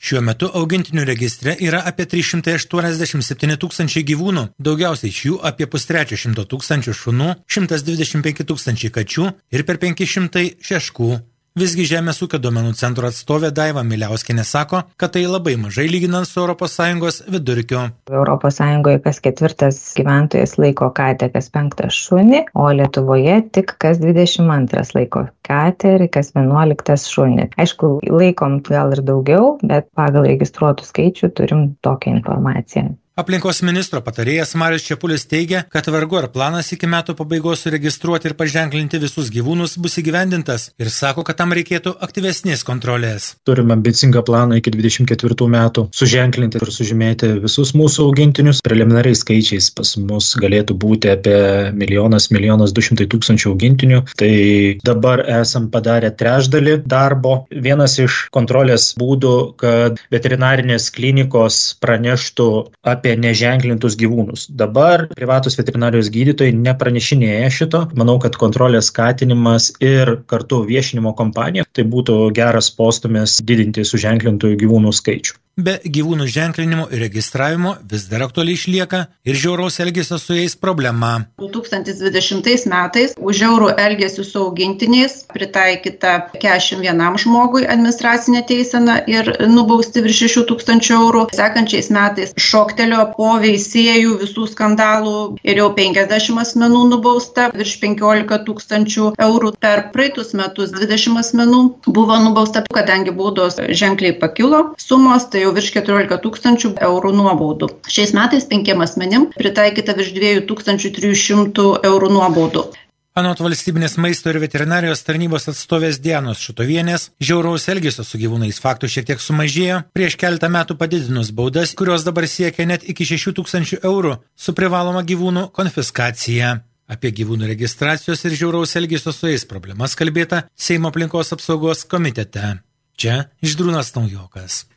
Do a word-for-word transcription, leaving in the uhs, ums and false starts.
Šiuo metu augintinių registre yra apie trys šimtai aštuoniasdešimt septyni tūkstančiai gyvūnų, daugiausiai iš jų apie pustrečio šimto tūkstančių šunų, šimtas dvidešimt penki tūkstančiai kačių ir per penki šimtai šeškų. Visgi Žemės ūkio duomenų centro atstovė Daiva Miliauskienė sako, kad tai labai mažai lyginant su Europos Sąjungos vidurkiu. Europos Sąjungoje kas ketvirtas gyventojas laiko katę, kas penktas šunį, o Lietuvoje tik kas dvidešimt antras laiko katę ir kas vienuoliktas šunį. Aišku, laikom gal ir daugiau, bet pagal registruotų skaičių turim tokią informaciją. Aplinkos ministro patarėjas Marius Čepulis teigia, kad vargu ar planas iki metų pabaigos suregistruoti ir paženklinti visus gyvūnus bus įgyvendintas ir sako, kad tam reikėtų aktyvesnės kontrolės. Turime ambicingą planą iki dvidešimt ketvirtų metų suženklinti ir sužymėti visus mūsų augintinius. Preliminariais skaičiais pas mus galėtų būti apie milijonas, milijonas du šimtai tūkstančių augintinių. Tai dabar esam padarę trečdalį darbo. Vienas iš kontrolės būdų, kad veterinarinės klinikos praneštų apie apie neženklintus gyvūnus. Dabar privatus veterinarijos gydytojai nepranešinėja šito. Manau, kad kontrolės skatinimas ir kartu viešinimo kampanija tai būtų geras postūmis didinti suženklintųjų gyvūnų skaičių. Be gyvūnų ženklinimo ir registravimo vis dar aktualiai išlieka ir žiauraus elgesio su jais problema. du tūkstančiai dvidešimtais metais už žiaurų elgesį su augintiniais pritaikyta keturiasdešimt vienam žmogui administracinė teisena ir nubausti virš šešių tūkstančių eurų. Sekančiais metais šoktelio po veisėjų visų skandalų ir jau penkiasdešimt asmenų nubausta virš penkiolika tūkstančių eurų. Per praeitus metus dvidešimt asmenų buvo nubausta, kadangi baudos ženkliai pakilo sumos, tai jau virš keturiolika tūkstančių eurų nuobaudų. Šiais metais penkiem asmenim pritaikyta virš dviejų tūkstančių trijų šimtų eurų nuobaudų. Anot valstybinės maisto ir veterinarijos tarnybos atstovės Dianos Šutovienės, žiauraus elgesio su gyvūnais faktų šiek tiek sumažėjo, prieš keletą metų padidinus baudas, kurios dabar siekia net iki šešių tūkstančių eurų, su privaloma gyvūnų konfiskacija. Apie gyvūnų registracijos ir žiauraus elgesio su jais problemas kalbėta Seimo aplinkos apsaugos komitete. Čia Žydrūnas Naujokas.